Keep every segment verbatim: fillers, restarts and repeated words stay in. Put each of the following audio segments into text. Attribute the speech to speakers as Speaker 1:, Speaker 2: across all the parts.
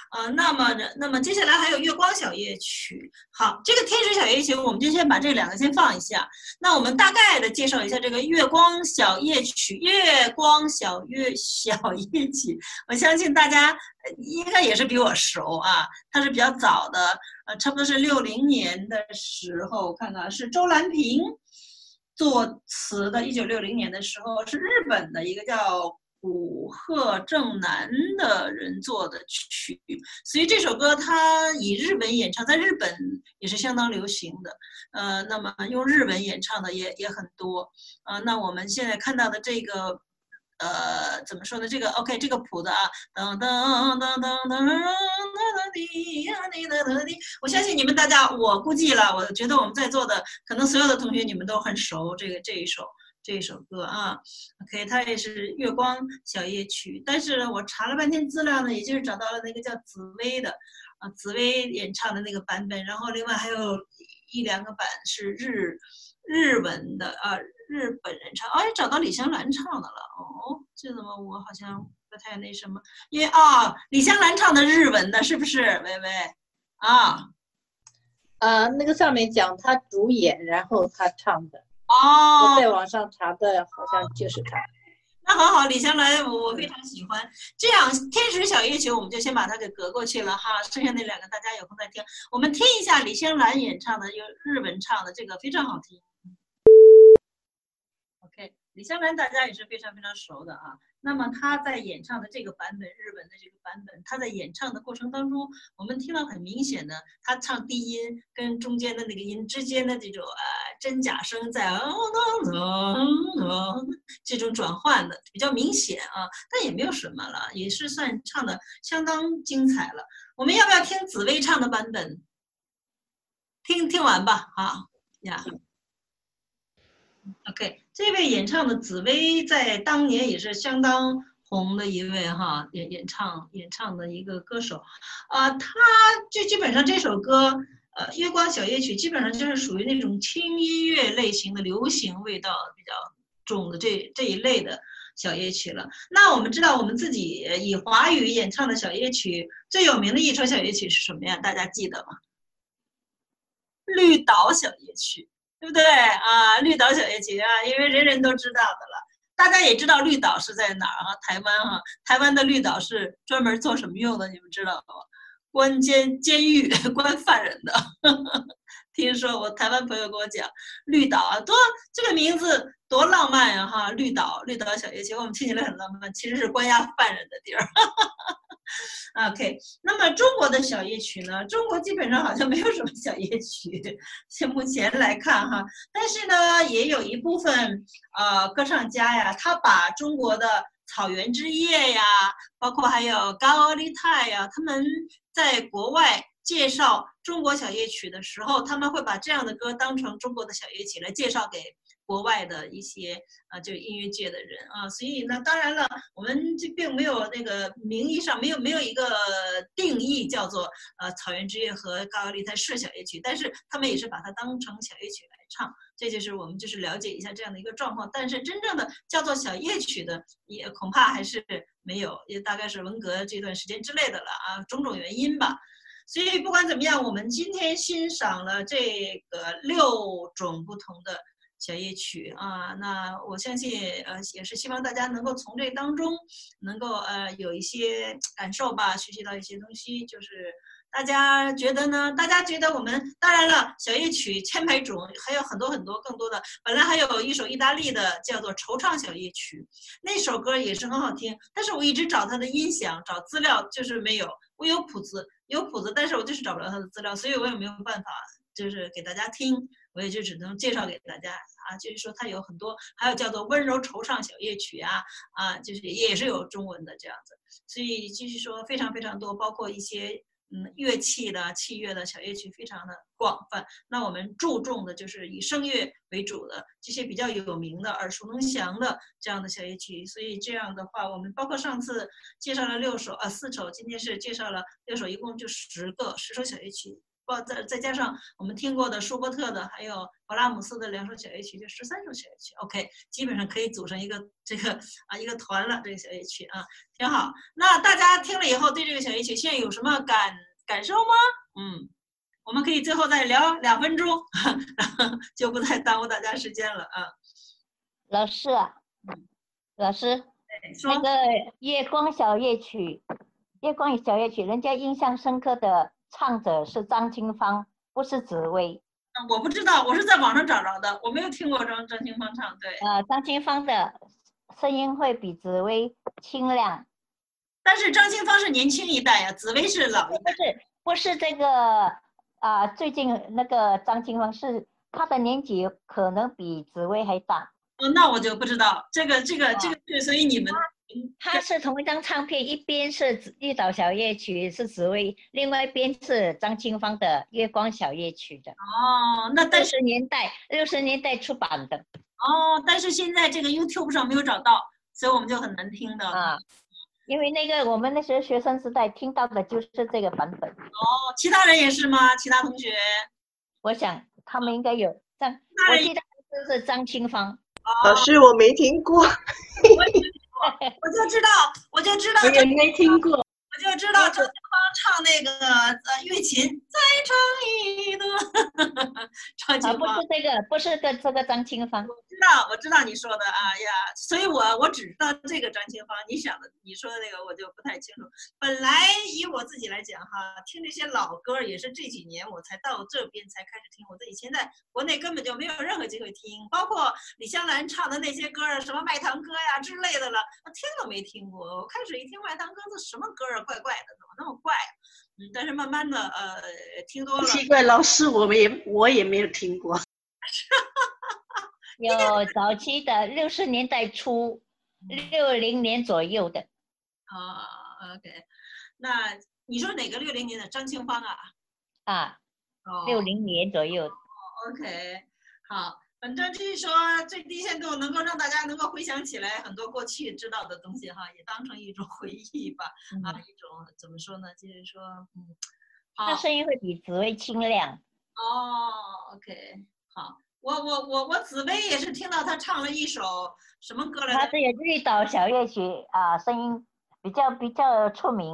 Speaker 1: 呃，那么呢，那么接下来还有月光小夜曲。好，这个天使小夜曲，我们就先把这两个先放一下。那我们大概的介绍一下这个月光小夜曲。月光小月小夜曲，我相信大家应该也是比我熟啊，它是比较早的，呃，差不多是六零年的时候，看看是周兰萍作词的，一九六零年的时候是日本的一个叫古贺正男的人做的曲，所以这首歌它以日文演唱，在日本也是相当流行的。呃，那么用日文演唱的也也很多。呃，那我们现在看到的这个。呃，怎么说呢？这个 OK， 这个谱子啊，噔噔噔噔噔噔噔滴滴滴滴，我相信你们大家，我估计了，我觉得我们在座的可能所有的同学你们都很熟这个这一首这一首歌啊。OK， 它也是月光小夜曲，但是我查了半天资料呢，也就是找到了那个叫紫薇的啊，紫薇演唱的那个版本，然后另外还有一两个版是日日文的啊。日本人唱，哎，找到李香兰唱的了。哦，这怎么我好像不太那什么？因为啊、哦，李香兰唱的日文的，是不是？薇薇啊，
Speaker 2: 呃，那个上面讲他主演，然后他唱的。
Speaker 1: 哦，
Speaker 2: 我在网上查的，好像就是他。
Speaker 1: 那很好，李香兰我我非常喜欢。这样，天使小夜曲我们就先把它给隔过去了哈，剩下那两个大家有空再听。我们听一下李香兰演唱的，用日文唱的，这个非常好听。OK， 李香兰大家也是非常非常熟的啊。那么她在演唱的这个版本，日文的这个版本，她在演唱的过程当中，我们听到很明显的，她唱低音跟中间的那个音之间的这种呃真假声在哦哦哦这种转换的比较明显啊，但也没有什么了，也是算唱的相当精彩了。我们要不要听紫薇唱的版本？听听完吧，啊呀。OK， 这位演唱的紫薇在当年也是相当红的一位哈，演演唱演唱的一个歌手，啊、呃，他就基本上这首歌，呃，《月光小夜曲》基本上就是属于那种轻音乐类型的流行味道比较重的这这一类的小夜曲了。那我们知道我们自己以华语演唱的小夜曲最有名的一首小夜曲是什么呀？大家记得吗？绿岛小夜曲。对不对啊？绿岛小夜曲啊，因为人人都知道的了。大家也知道绿岛是在哪儿啊？台湾啊，台湾的绿岛是专门做什么用的？你们知道吗？关监监狱关犯人的。听说我台湾朋友跟我讲，绿岛啊，多这个名字多浪漫呀、啊、哈！绿岛，绿岛小夜曲，我们听起来很浪漫，其实是关押犯人的地儿。OK， 那么中国的小夜曲呢？中国基本上好像没有什么小夜曲，现目前来看哈。但是呢，也有一部分呃歌唱家呀，他把中国的草原之夜呀，包括还有高奥利泰呀，他们在国外介绍中国小夜曲的时候，他们会把这样的歌当成中国的小夜曲来介绍给国外的一些啊，就音乐界的人啊，所以呢，当然了，我们这并没有那个名义上没有没有一个定义叫做呃草原之夜和高奥利泰是小夜曲，但是他们也是把它当成小夜曲来唱，这就是我们就是了解一下这样的一个状况。但是真正的叫做小夜曲的，也恐怕还是没有，也大概是文革这段时间之类的了啊，种种原因吧。所以不管怎么样，我们今天欣赏了这个六种不同的小夜曲啊，那我相信呃也是希望大家能够从这当中能够呃有一些感受吧，学习到一些东西。就是大家觉得呢？大家觉得我们当然了，小夜曲千百种，还有很多很多更多的。本来还有一首意大利的叫做《惆怅小夜曲》，那首歌也是很好听，但是我一直找它的音响，找资料就是没有。我有谱子，有谱子，但是我就是找不到它的资料，所以我也没有办法就是给大家听。我也就只能介绍给大家啊，就是说它有很多，还有叫做温柔惆怅小夜曲啊啊，就是也是有中文的这样子，所以继续说非常非常多，包括一些嗯乐器的器乐的小夜曲非常的广泛。那我们注重的就是以声乐为主的这些比较有名的、耳熟能详的这样的小夜曲。所以这样的话，我们包括上次介绍了六首啊四首，今天是介绍了六首，一共就十个十首小夜曲。 包再再加上我们听过的舒伯特的，还有勃拉姆斯的两首小夜曲，就十三首小夜曲。OK， 基本上可以组成一个这个啊一个团了。这个小夜曲啊，挺好。那大家听了以后，对这个小夜曲现在有什么感感受吗？嗯，我们可以最后再聊两分钟，就不再耽误大家时间了啊。
Speaker 3: 老师啊，老师，那个月光小夜曲，月光小夜曲，人家印象深刻的唱者是张清芳，不是紫薇。
Speaker 1: 我不知道，我是在网上找着的，我没有听过张张清芳唱。对，
Speaker 3: 呃，张清芳的声音会比紫薇清亮，
Speaker 1: 但是张清芳是年轻一代呀，紫薇是老一代。
Speaker 3: 不是，不是这个啊、呃，最近那个张清芳是她的年纪可能比紫薇还大。
Speaker 1: 哦，那我就不知道这个这个这个对，所以你们
Speaker 3: 它是同一张唱片，一边是玉岛小夜曲是紫薇，另外一边是张清芳的月光小夜曲的。
Speaker 1: 哦，那但是
Speaker 3: 六十年代六十年代出版的。
Speaker 1: 哦，但是现在这个 YouTube 上没有找到，所以我们就很难听的
Speaker 3: 啊。因为那个我们那时候学生时代听到的就是这个版本。
Speaker 1: 哦，其他人也是吗？其他同学？
Speaker 3: 我想他们应该有张，我记得就是张清芳。
Speaker 4: 老师，我没听过。
Speaker 1: 我就知道，我就知道，
Speaker 2: 我也没听过。
Speaker 1: 我就知道张清芳唱那个呃乐琴，再唱一段。张清芳、
Speaker 3: 啊、不是这个，不是个这个张清芳。
Speaker 1: 我知道，我知道你说的啊呀，所以我我只知道这个张清芳。你想的，你说的那个我就不太清楚。本来以我自己来讲哈，听这些老歌也是这几年我才到这边才开始听，我自己现在国内根本就没有任何机会听，包括李香兰唱的那些歌啊，什么卖糖歌呀之类的了，我听都没听过。我开始一听卖糖歌，这什么歌啊，怪怪的，怎么那么怪啊？嗯，但是慢慢的呃听多了。
Speaker 2: 奇怪，老师我们也我也没有听过。
Speaker 3: 有早期的六十年代初，六零年左右的。
Speaker 1: 啊 ，OK， 那你说哪个六零年的？张清芳啊？
Speaker 3: 啊，
Speaker 1: 哦，
Speaker 3: 六零年左右。
Speaker 1: 哦 ，OK， 好，反正就是说最低限度能够让大家能够回想起来很多过去知道的东西哈，也当成一种回忆吧。嗯、啊，一种怎么说呢？就是说，嗯，
Speaker 3: 他声音会比紫薇清亮。
Speaker 1: 哦 ，OK， 好。我我我我紫薇也是听到他唱了一首什么歌来着？
Speaker 3: 他这个绿岛小夜曲啊，声音比较比较出名。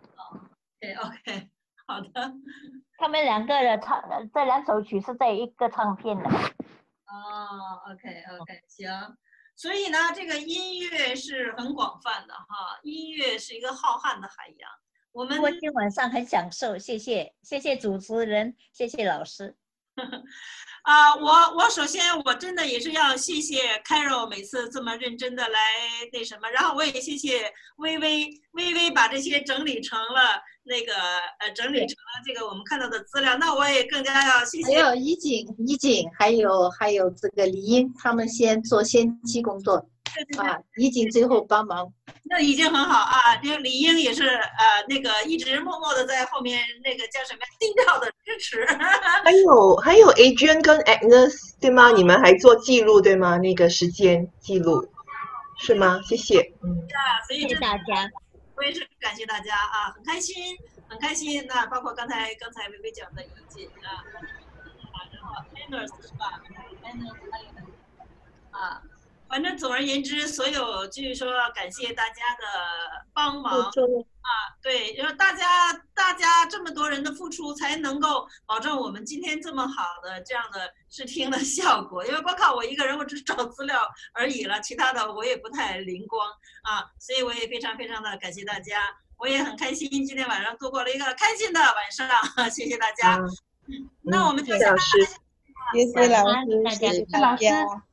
Speaker 1: OK OK， 好的。
Speaker 3: 他们两个的唱这两首曲是在一个唱片的。
Speaker 1: 哦 ，OK OK， 行。所以呢，这个音乐是很广泛的哈，音乐是一个浩瀚的海洋。我们
Speaker 3: 我今天晚上很享受，谢谢谢谢主持人，谢谢老师。
Speaker 1: 啊、uh, 我我首先我真的也是要谢谢 Carol 每次这么认真的来那什么，然后我也谢谢微微微微把这些整理成了那个呃整理成了这个我们看到的资料，那我也更加要谢谢。
Speaker 2: 还有怡景怡景，还有还有这个李英，他们先做先期工作。
Speaker 1: 对对对
Speaker 2: 啊，怡景最后帮忙，
Speaker 1: 那已经很好啊。这个李英也是呃那个一直默默的在后面那个叫什么低调的支持。
Speaker 4: 还有还有 Adrian 跟 Agnes 对吗？你们还做记录对吗？那个时间记录是吗？谢谢。嗯，
Speaker 1: 啊，所以
Speaker 3: 谢谢大家，
Speaker 1: 我也是感谢大家啊，很开心很开心。那包括刚才刚才微微讲的怡景啊，啊，然后 Agnes 是吧 ？Agnes 还有啊。反正总而言之，所有就是说感谢大家的帮忙啊，对，然后大家大家这么多人的付出，才能够保证我们今天这么好的这样的视听的效果。因为光靠我一个人，我只找资料而已了，其他的我也不太灵光啊，所以我也非常非常的感谢大家，我也很开心今天晚上度过了一个开心的晚上，谢谢大家。嗯，那我们就下
Speaker 4: 老师，
Speaker 5: 谢谢老师，
Speaker 3: 大家
Speaker 5: 谢谢大家。